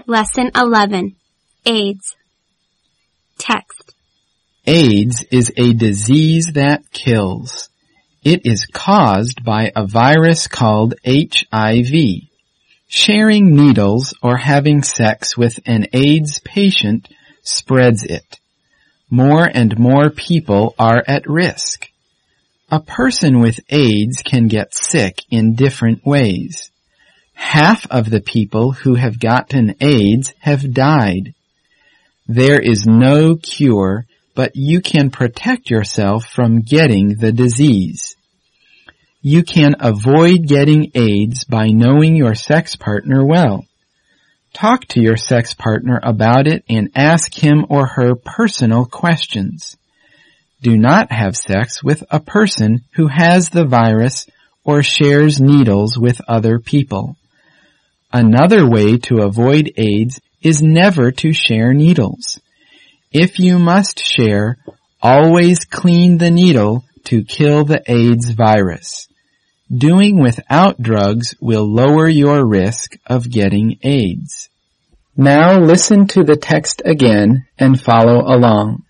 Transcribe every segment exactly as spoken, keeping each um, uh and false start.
Lesson eleven. AIDS. Text. AIDS is a disease that kills. It is caused by a virus called H I V. Sharing needles or having sex with an AIDS patient spreads it. More and more people are at risk. A person with AIDS can get sick in different ways. Half of the people who have gotten AIDS have died. There is no cure, but you can protect yourself from getting the disease. You can avoid getting AIDS by knowing your sex partner well. Talk to your sex partner about it and ask him or her personal questions. Do not have sex with a person who has the virus or shares needles with other people. Another way to avoid AIDS is never to share needles. If you must share, always clean the needle to kill the AIDS virus. Doing without drugs will lower your risk of getting AIDS. Now listen to the text again and follow along.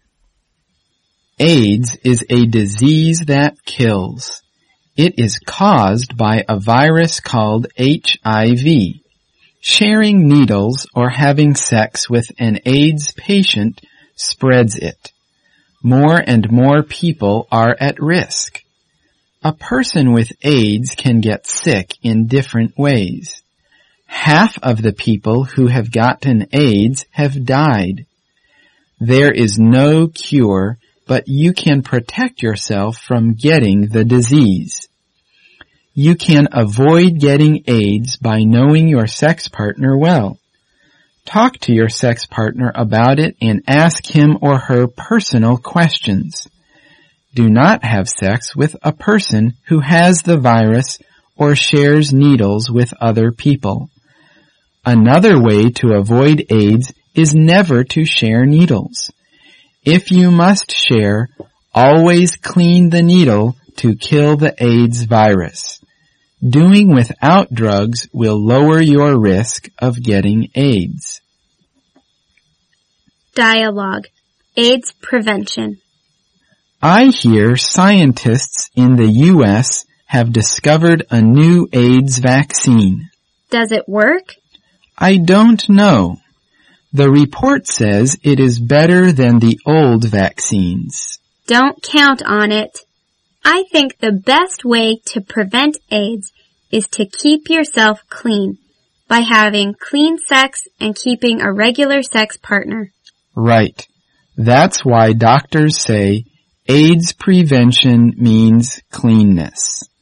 AIDS is a disease that kills. It is caused by a virus called H I V. Sharing needles or having sex with an AIDS patient spreads it. More and more people are at risk. A person with AIDS can get sick in different ways. Half of the people who have gotten AIDS have died. There is no cure, but you can protect yourself from getting the disease. You can avoid getting AIDS by knowing your sex partner well. Talk to your sex partner about it and ask him or her personal questions. Do not have sex with a person who has the virus or shares needles with other people. Another way to avoid AIDS is never to share needles. If you must share, always clean the needle to kill the AIDS virus. Doing without drugs will lower your risk of getting AIDS. Dialogue. AIDS prevention. I hear scientists in the U S have discovered a new AIDS vaccine. Does it work? I don't know. The report says it is better than the old vaccines. Don't count on it. I think the best way to prevent AIDS is to keep yourself clean by having clean sex and keeping a regular sex partner. Right. That's why doctors say AIDS prevention means cleanness.